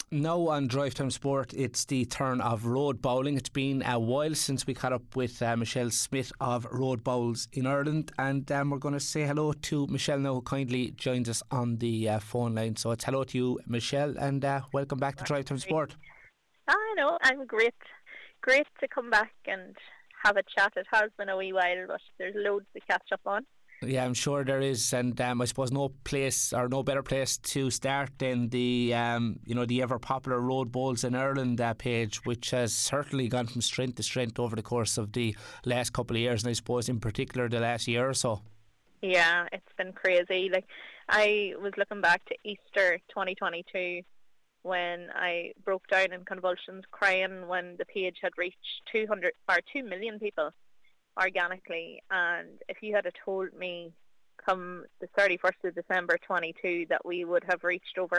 Now on Drive Time Sport, it's the turn of road bowling. It's been a while since we caught up with Michelle Smith of Road Bowls in Ireland, and we're going to say hello to Michelle now, who kindly joins us on the phone line. So it's hello to you, Michelle, and welcome back to Drive Time Sport. I know, I'm great to come back and have a chat. It has been a wee while, but there's loads to catch up on. Yeah, I'm sure there is, and I suppose no better place to start than the the ever popular Road Bowls in Ireland page, which has certainly gone from strength to strength over the course of the last couple of years, and I suppose in particular the last year or so. Yeah, it's been crazy. Like, I was looking back to Easter 2022 when I broke down in convulsions crying when the page had reached 2 million people organically, and if you had told me come the 31st of December 22 that we would have reached over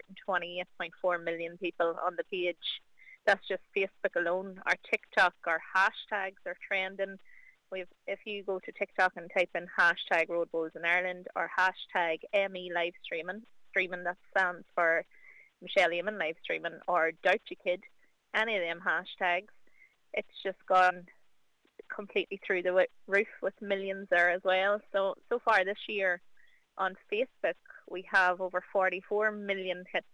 128.4 million people on the page, that's just Facebook alone. Our TikTok, our hashtags are trending. If you go to TikTok and type in hashtag Road Bowls in Ireland or hashtag ME live streaming, that stands for Michelle Eamon live streaming, or Doubt You Kid, any of them hashtags, it's just gone completely through the roof with millions there as well. So far this year on Facebook we have over 44 million hits.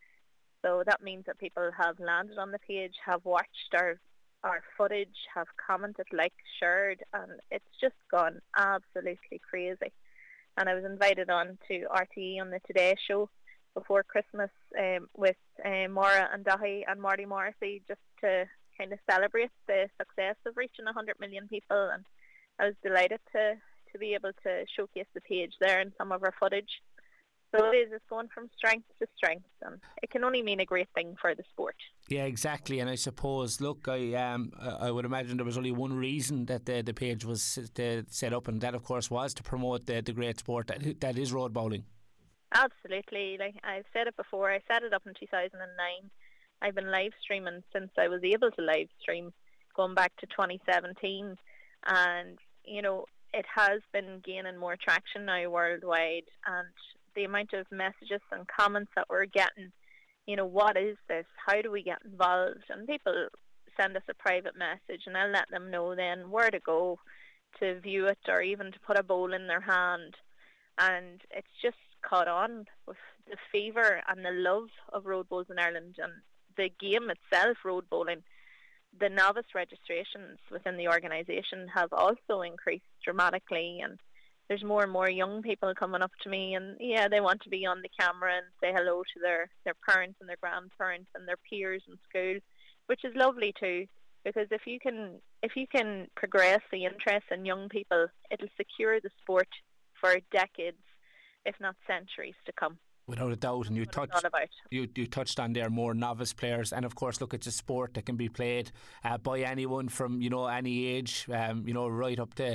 So that means that people have landed on the page, have watched our footage, have commented, liked, shared, and it's just gone absolutely crazy. And I was invited on to RTE on the Today Show before Christmas with Maura and Dahi and Marty Morrissey, just to kind of celebrate the success of reaching 100 million people, and I was delighted to be able to showcase the page there and some of our footage. So it's going from strength to strength, and it can only mean a great thing for the sport. Yeah, exactly. And I suppose, look, I would imagine there was only one reason that the page was set up, and that of course was to promote the great sport that is road bowling. Absolutely. Like I've said it before, I set it up in 2009. I've been live streaming since I was able to live stream, going back to 2017, and it has been gaining more traction now worldwide, and the amount of messages and comments that we're getting, what is this, how do we get involved, and people send us a private message and I'll let them know then where to go to view it or even to put a bowl in their hand, and it's just caught on with the fever and the love of Road Bowls in Ireland and the game itself, road bowling. The novice registrations within the organisation have also increased dramatically, and there's more and more young people coming up to me, and they want to be on the camera and say hello to their parents and their grandparents and their peers in school, which is lovely too, because if you can progress the interest in young people, it'll secure the sport for decades, if not centuries to come. Without a doubt, and you touched on there more novice players, and of course, look, it's a sport that can be played by anyone from any age, right up to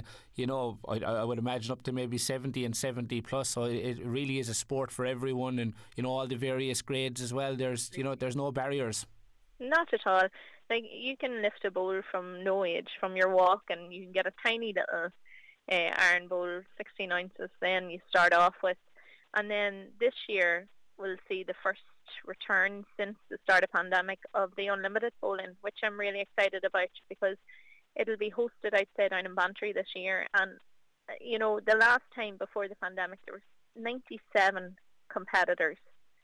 I would imagine up to maybe 70 and 70 plus. So it really is a sport for everyone, and all the various grades as well. There's no barriers. Not at all. Like, you can lift a bowl from no age, from your walk, and you can get a tiny little iron bowl, 16 ounces. Then you start off with. And then this year we'll see the first return since the start of pandemic of the unlimited bowling, which I'm really excited about because it'll be hosted outside down in Bantry this year. And the last time before the pandemic there were 97 competitors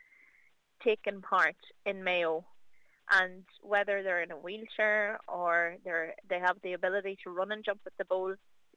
taking part in Mayo, and whether they're in a wheelchair or they have the ability to run and jump with the bowl,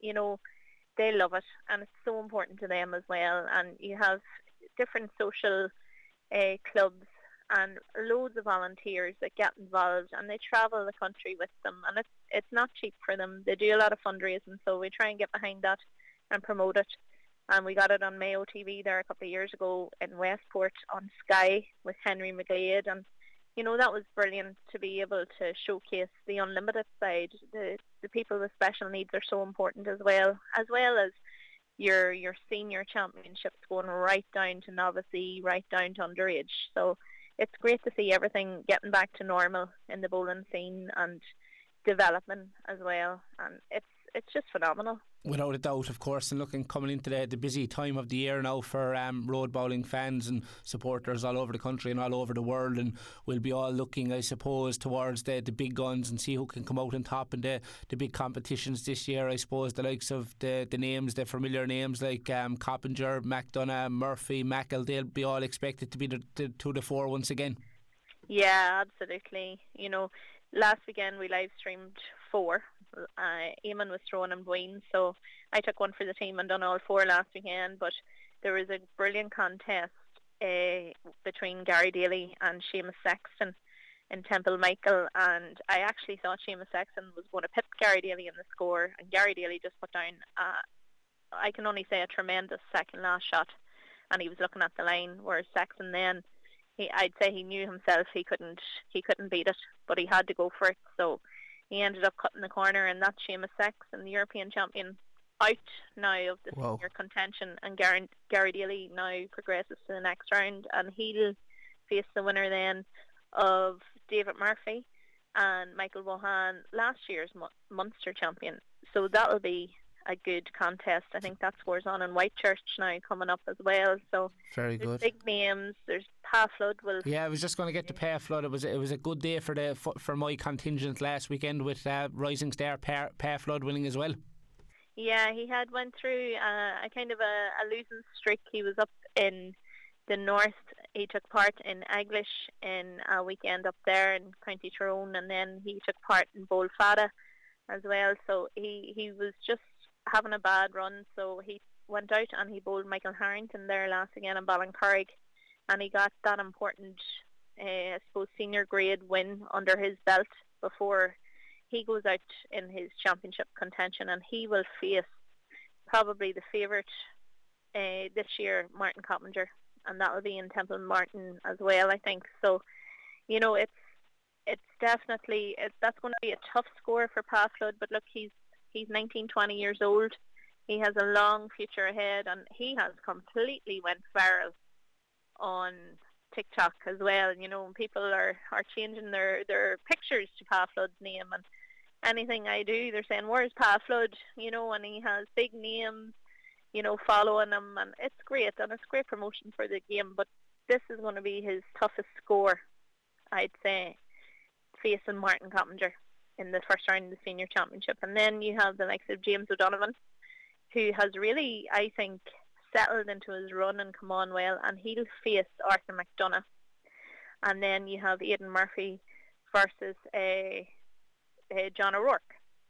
they love it, and it's so important to them as well. And you have different social clubs and loads of volunteers that get involved, and they travel the country with them, and it's not cheap for them. They do a lot of fundraising, so we try and get behind that and promote it. And we got it on Mayo TV there a couple of years ago in Westport on Sky with Henry McGlade, and that was brilliant to be able to showcase the unlimited side. The people with special needs are so important as well as your senior championships going right down to novice E, right down to underage. So it's great to see everything getting back to normal in the bowling scene and developing as well, and it's just phenomenal. Without a doubt, of course, and looking coming into the busy time of the year now for road bowling fans and supporters all over the country and all over the world, and we'll be all looking, I suppose, towards the big guns and see who can come out on top in the big competitions this year. I suppose the likes of the names, the familiar names like Coppinger, McDonough, Murphy, Mackle, they'll be all expected to be the 2 to 4 once again. Yeah, absolutely. You know, last weekend we live streamed 4. Eamon was throwing in Boyne, so I took one for the team and done all 4 last weekend. But there was a brilliant contest between Gary Daly and Seamus Sexton in Temple Michael, and I actually thought Seamus Sexton was going to pip Gary Daly in the score, and Gary Daly just put down, I can only say, a tremendous second last shot, and he was looking at the line, whereas Sexton then, I'd say he knew himself he couldn't beat it, but he had to go for it. So he ended up cutting the corner, and that's Seamus Sexton, the European champion, out now of the senior contention, and Gary Daly now progresses to the next round, and he'll face the winner then of David Murphy and Michael Vaughan, last year's Munster champion. So that'll be a good contest. I think that scores on in Whitechurch now coming up as well. So very good. Big names. There's Pa Flood. Yeah, I was just going to get to Pa Flood. It was a good day for my contingent last weekend with rising star Pa Flood winning as well. Yeah, he had went through a kind of a losing streak. He was up in the north. He took part in Aglish in a weekend up there in County Tyrone, and then he took part in Bowl Fada as well. So he was just having a bad run, so he went out and he bowled Michael Harrington there last again in Ballincarrig, and he got that important I suppose senior grade win under his belt before he goes out in his championship contention, and he will face probably the favourite this year, Martin Coppinger, and that will be in Temple Martin as well, I think. So, you know, it's definitely that's going to be a tough score for Pa Flood, but look, he's 19, 20 years old. He has a long future ahead, and he has completely went viral on TikTok as well. You know, people are changing their pictures to Pa Flood's name, and anything I do, they're saying, where's Pa Flood? You know, and he has big names, you know, following him, and it's great, and it's great promotion for the game. But this is going to be his toughest score, I'd say, facing Martin Coppinger in the first round of the senior championship. And then you have the likes of James O'Donovan, who has really, I think, settled into his run and come on well, and he'll face Arthur McDonough. And then you have Aidan Murphy versus John O'Rourke.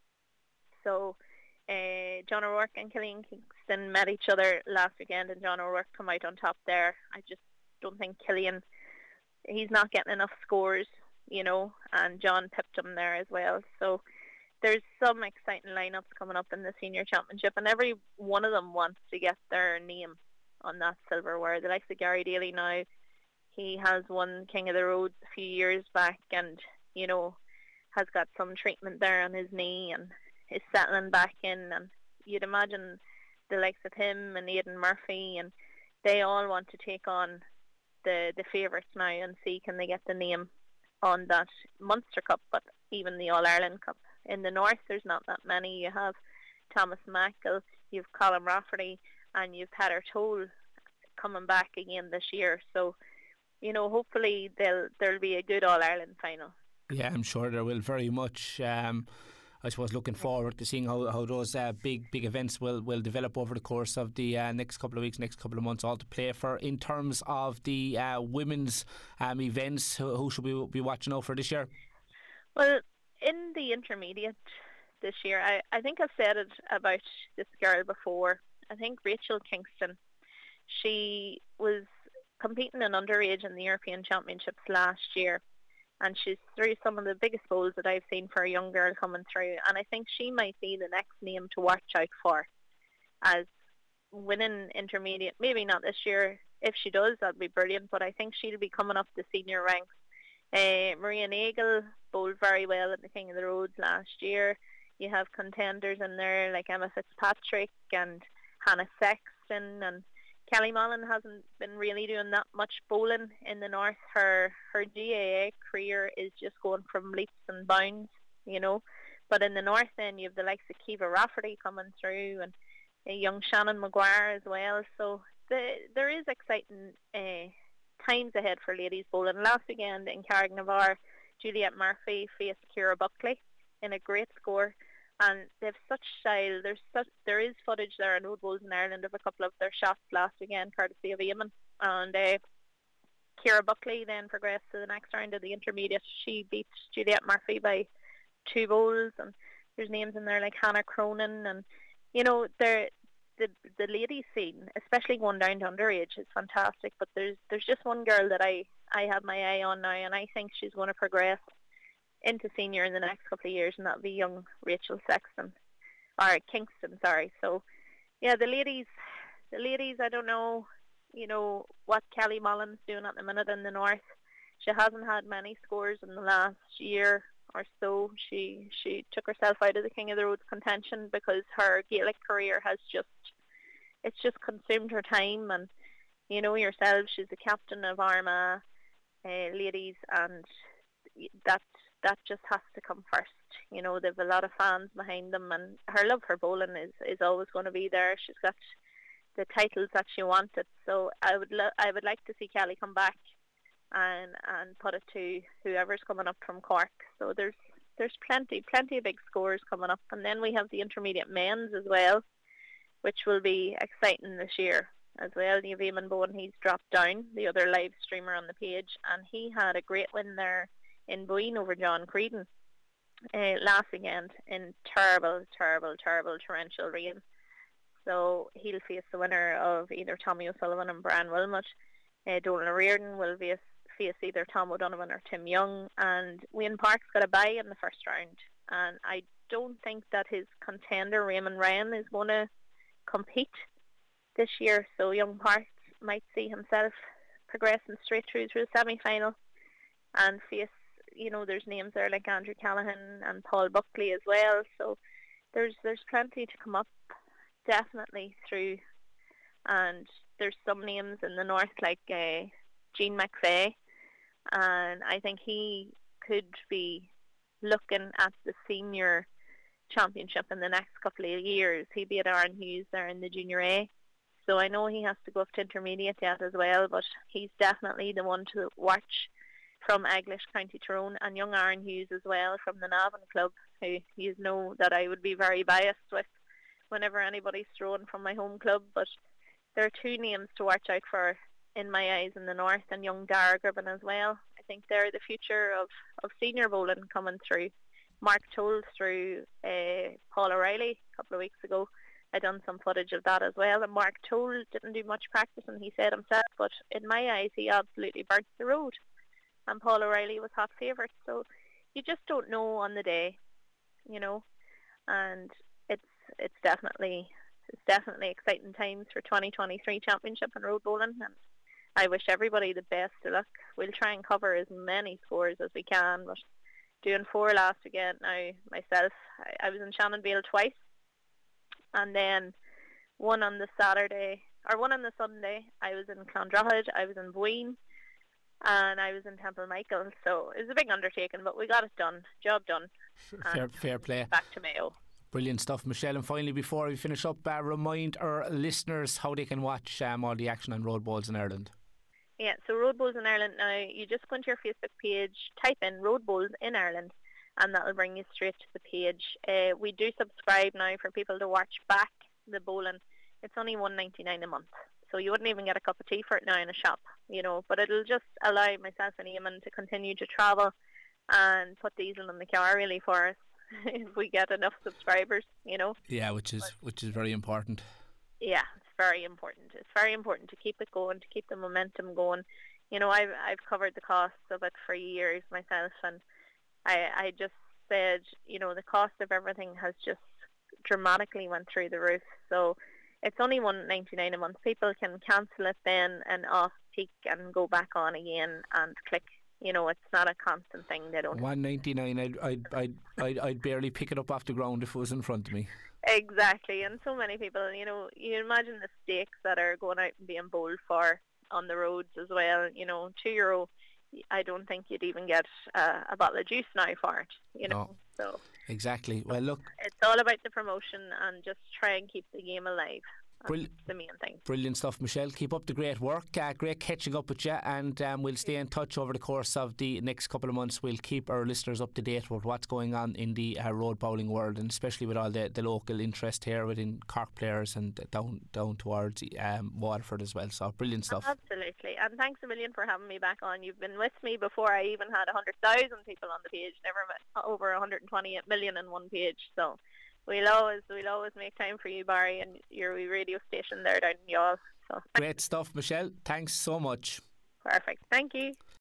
So John O'Rourke and Killian Kingston met each other last weekend, and John O'Rourke come out on top there. I just don't think Killian, he's not getting enough scores, you know, and John pipped him there as well. So there's some exciting lineups coming up in the senior championship, and every one of them wants to get their name on that silverware. The likes of Gary Daly now, he has won King of the Road a few years back, and, you know, has got some treatment there on his knee and is settling back in, and you'd imagine the likes of him and Aidan Murphy, and they all want to take on the favourites now and see can they get the name on that Munster Cup, but even the All-Ireland Cup. In the north, there's not that many. You have Thomas Mackle, you've Colin Rafferty, and you've Peter Toll coming back again this year. So, you know, hopefully there'll be a good All-Ireland final. Yeah, I'm sure there will, very much. I suppose looking forward to seeing how those big events will develop over the course of the next couple of weeks, next couple of months, all to play for. In terms of the women's events, who should we be watching out for this year? Well, in the intermediate this year, I think I've said it about this girl before. I think Rachel Kingston, she was competing in underage in the European Championships last year, and she's through some of the biggest bowls that I've seen for a young girl coming through, and I think she might be the next name to watch out for as winning intermediate. Maybe not this year. If she does, that'd be brilliant, but I think she'll be coming up the senior ranks. Maria Nagel bowled very well at the King of the Road last year. You have contenders in there like Emma Fitzpatrick and Hannah Sexton, and Kelly Mullen hasn't been really doing that much bowling in the north. Her GAA career is just going from leaps and bounds, you know. But in the north then you have the likes of Kiva Rafferty coming through, and young Shannon Maguire as well. So there is exciting times ahead for ladies bowling. Last weekend in Carricknavar, Juliet Murphy faced Ciara Buckley in a great score, and they've such style. There is footage there on Road Bowls in Ireland of a couple of their shots last weekend, courtesy of Eamon. And Ciara Buckley then progressed to the next round of the intermediate. She beat Juliet Murphy by 2 bowls, and there's names in there like Hannah Cronin, and the ladies scene, especially going down to underage, is fantastic. But there's just one girl that I have my eye on now, and I think she's going to progress into senior in the next couple of years, and that'll be young Rachel Kingston. So yeah, the ladies, I don't know, what Kelly Mullen's doing at the minute in the north. She hasn't had many scores in the last year or so. She took herself out of the King of the Roads contention because her Gaelic career has just consumed her time. And yourself, she's the captain of Armagh ladies, and that just has to come first. They've a lot of fans behind them, and her love for bowling is always going to be there. She's got the titles that she wanted, so I would like to see Kelly come back and put it to whoever's coming up from Cork. So there's plenty of big scores coming up, and then we have the intermediate men's as well, which will be exciting this year as well. You have Eamon Bowen, he's dropped down, the other live streamer on the page, and he had a great win there in Boyne over John Creedon last weekend in terrible torrential rain. So he'll face the winner of either Tommy O'Sullivan and Brian Wilmot. Donal Reardon will face either Tom O'Donovan or Tim Young, and Wayne Park's got a bye in the first round, and I don't think that his contender Raymond Ryan is going to compete this year, so young Parks might see himself progressing straight through to the semi-final and face, there's names there like Andrew Callahan and Paul Buckley as well. So there's plenty to come up definitely through, and there's some names in the north like Gene McVeigh, and I think he could be looking at the senior championship in the next couple of years. He'd be at Aaron Hughes there in the junior A, so I know he has to go up to intermediate yet as well, but he's definitely the one to watch from Eglish, County Tyrone, and young Aaron Hughes as well from the Navan Club, who you know that I would be very biased with whenever anybody's thrown from my home club. But there are 2 names to watch out for in my eyes in the north, and young Dara Gribbon as well. I think they're the future of senior bowling coming through. Mark Toll through Paul O'Reilly a couple of weeks ago. I done some footage of that as well, and Mark Toll didn't do much practicing, he said himself, but in my eyes he absolutely burnt the road, and Paul O'Reilly was hot favourite. So you just don't know on the day, and it's definitely exciting times for 2023 championship and road bowling, and I wish everybody the best of luck. We'll try and cover as many scores as we can, but doing 4 last weekend now myself. I was in Shannonvale twice, and then one on the Sunday. I was in Clondrohid, I was in Boyne, and I was in Temple Michael. So it was a big undertaking, but we got it done. Job done. Fair play. Back to Mayo. Brilliant stuff, Michelle. And finally, before we finish up, remind our listeners how they can watch all the action on Road Bowls in Ireland. Yeah, so Road Bowls in Ireland now, you just go into your Facebook page, type in Road Bowls in Ireland, and that'll bring you straight to the page. We do subscribe now for people to watch back the bowling. It's only $1.99 a month, so you wouldn't even get a cup of tea for it now in a shop, but it'll just allow myself and Eamon to continue to travel and put diesel in the car really for us if we get enough subscribers, Yeah, which is very important. Yeah, it's very important. It's very important to keep it going, to keep the momentum going. I've covered the costs of it for years myself, and I just said, the cost of everything has just dramatically went through the roof. So it's only $1.99 a month. People can cancel it then and off peak and go back on again and click. It's not a constant thing. They don't. $1.99. I'd barely pick it up off the ground if it was in front of me. Exactly, and so many people. You imagine the stakes that are going out and being bowled for on the roads as well. €2. I don't think you'd even get a bottle of juice now for it, you know. No. So exactly. Well, look, it's all about the promotion and just try and keep the game alive. That's the main thing. Brilliant stuff, Michelle. Keep up the great work. Great catching up with you, and we'll stay in touch over the course of the next couple of months. We'll keep our listeners up to date with what's going on in the road bowling world, and especially with all the local interest here within Cork players and down towards Waterford as well. So brilliant stuff. Absolutely, and thanks a million for having me back on. You've been with me before I even had 100,000 people on the page. Never met over 128 million in one page. So we'll always make time for you, Barry, and your radio station there down in Youghal. So great stuff, Michelle. Thanks so much. Perfect. Thank you.